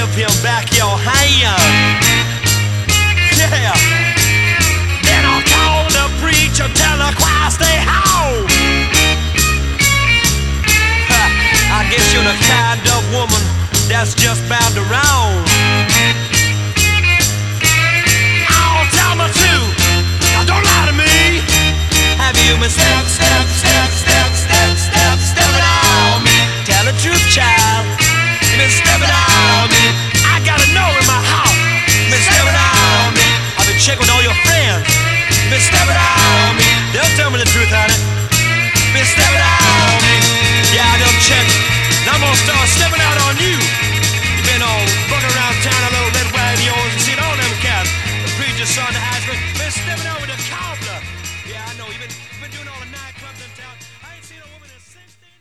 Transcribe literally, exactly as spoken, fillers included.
give him back your hand. Yeah. Then I'll call the preacher, tell the choir stay home. I guess you're the kind of woman that's just bound around. Oh, tell me too. Now don't lie to me. Have you been step, step, step, step, step, step, stepping on me? Tell the truth, child. You been stepping on me. I gotta know in my heart. You been stepping on me. I've been checking with all your friends. You been stepping on me. They'll tell me the truth, honey. You been stepping on me. Yeah, they'll check. Now I'm gonna start stepping out on you. You been all bucking around town, a little red wagon yours, and seen all them cats. The preacher's son, the high school, been stepping out with a cobbler. Yeah, I know. You've been, you've been doing all the nightclubs in town. I ain't seen a woman in sixteen.